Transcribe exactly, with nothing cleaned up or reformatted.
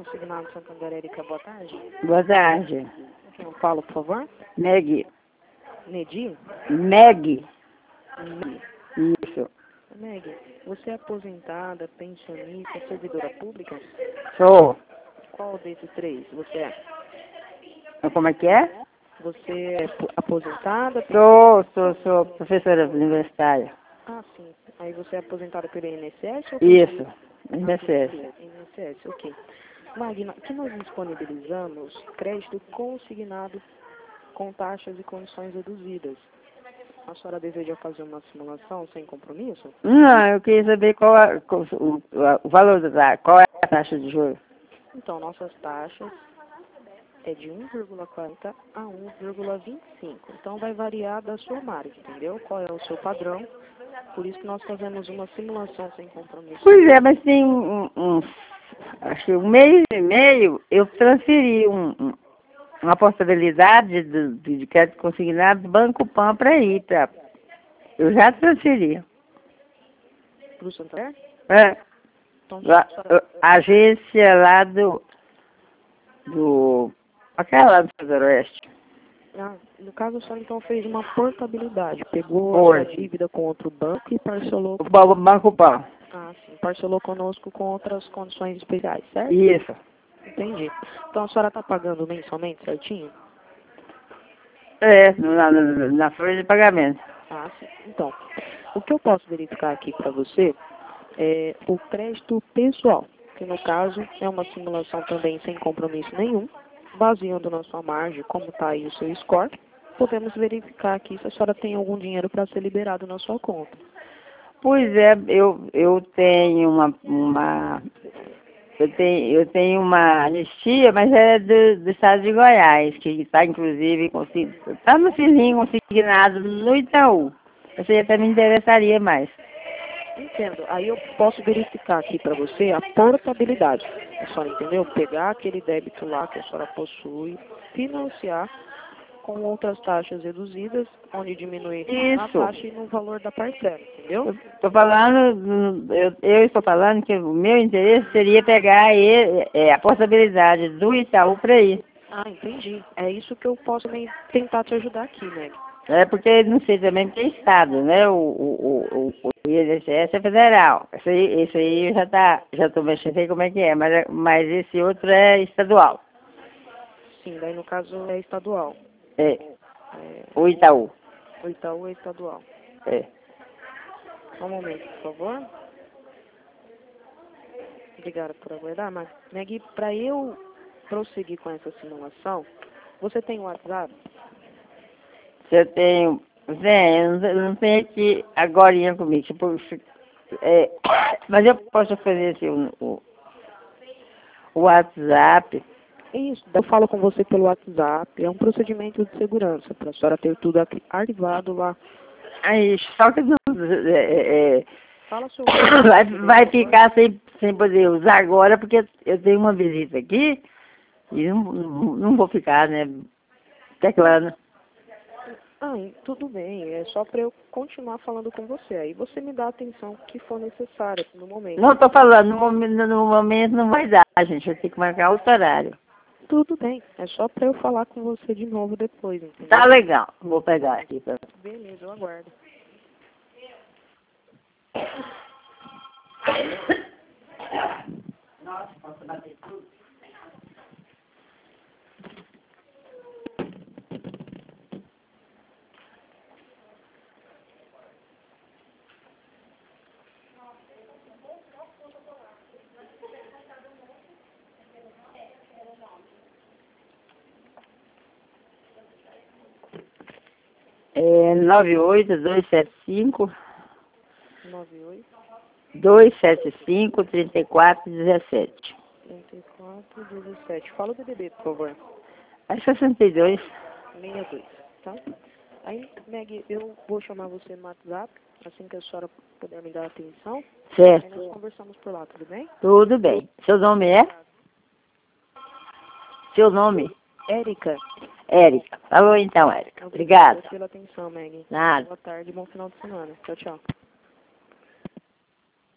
Consignado Santander, Érica, boa tarde. Boa tarde. Quem eu falo, por favor? Meg. Nedir? Meg. Meg. Isso. Meg, você é aposentada, pensionista, servidora pública? Sou. Qual desses três você é? Como é que é? Você é po- aposentada? Sou, sou, sou professora universitária. Ah, sim. Aí você é aposentada pelo I N S S? Ou Isso. I N S S. N S S, ok. Magna, aqui nós disponibilizamos crédito consignado com taxas e condições reduzidas. A senhora deseja fazer uma simulação sem compromisso? Não, eu queria saber qual, é, qual o, o valor da qual é a taxa de juros. Então, nossas taxas é de um vírgula quarenta a um vírgula vinte e cinco. Então, vai variar da sua marca, entendeu? Qual é o seu padrão. Por isso que nós fazemos uma simulação sem compromisso. Pois é, mas tem um, um, um acho que um mês e meio eu transferi um, um, uma possibilidade de, de crédito consignado do Banco Pan para ir, pra, eu já transferi. Para o Santander? É. Então, Lá, a agência lá do, do, aquela lá do Sudoeste. ah, no caso, a senhora então fez uma portabilidade. Pegou Foi. a sua dívida com outro banco e parcelou. O Ba- Banco Pan. Ah, sim. Parcelou conosco com outras condições especiais, certo? Isso. Entendi. Então, a senhora está pagando mensalmente certinho? É, na, na, na folha de pagamento. Ah, sim. Então, o que eu posso verificar aqui para você é o crédito pessoal, que no caso é uma simulação também sem compromisso nenhum, baseando na sua margem, como está aí o seu score, podemos verificar aqui se a senhora tem algum dinheiro para ser liberado na sua conta. Pois é, eu, eu tenho uma, uma eu tenho, eu tenho uma anistia, mas é do, do estado de Goiás, que está inclusive está no filhinho consignado no Itaú. Você até me interessaria mais. Entendo. Aí eu posso verificar aqui para você a portabilidade. A senhora entendeu? Pegar aquele débito lá que a senhora possui, financiar com outras taxas reduzidas, onde diminui a Isso. taxa e no valor da parcela, entendeu? Estou falando, eu, eu estou falando que o meu interesse seria pegar ele, é, a possibilidade do Itaú para ir. Ah, entendi. É isso que eu posso também tentar te ajudar aqui, né? É porque não sei também porque é estado, né? O, o, o, o I N S S é federal. Esse aí, esse aí já tá, já estou mexendo, sei como é que é, mas, mas esse outro é estadual. Sim, daí no caso é estadual. É, É, o Itaú. o Itaú é estadual. É. Só um momento, por favor. Obrigada por aguardar, mas, Meg, para eu prosseguir com essa simulação, você tem o WhatsApp? Se eu tenho, vem, eu não eu não tenho aqui agorinha comigo, tipo, é, mas eu posso fazer assim, o, o, o WhatsApp. Isso, eu falo com você pelo WhatsApp. É um procedimento de segurança, para a senhora ter tudo aqui arquivado lá. Aí, só que não, é, é, Fala seu vai, vai ficar sem, sem poder usar agora, porque eu tenho uma visita aqui e não, não, não vou ficar, né, teclando. Ah, tudo bem, é só para eu continuar falando com você. Aí você me dá a atenção que for necessária no momento. Não estou falando, no momento, no momento não vai dar, gente, eu tenho que marcar outro horário. Tudo bem, é só para eu falar com você de novo depois, entendeu? Tá legal, vou pegar aqui. Pra... Beleza, eu aguardo. Nossa, posso bater tudo? É nove oito dois sete cinco nove oito, dois sete cinco, três quatro um sete. trinta e quatro, dezessete. Fala o D D B, por favor. É sessenta e dois. sessenta e dois, tá? Aí, Meg, eu vou chamar você no WhatsApp, assim que a senhora puder me dar atenção. Certo. Aí nós conversamos por lá, tudo bem? Tudo bem. Seu nome é? Seu nome? Érica. Érica. Falou então, Érica. Obrigada. Obrigada pela atenção, Meg. Nada. Boa tarde, bom final de semana. Tchau, tchau.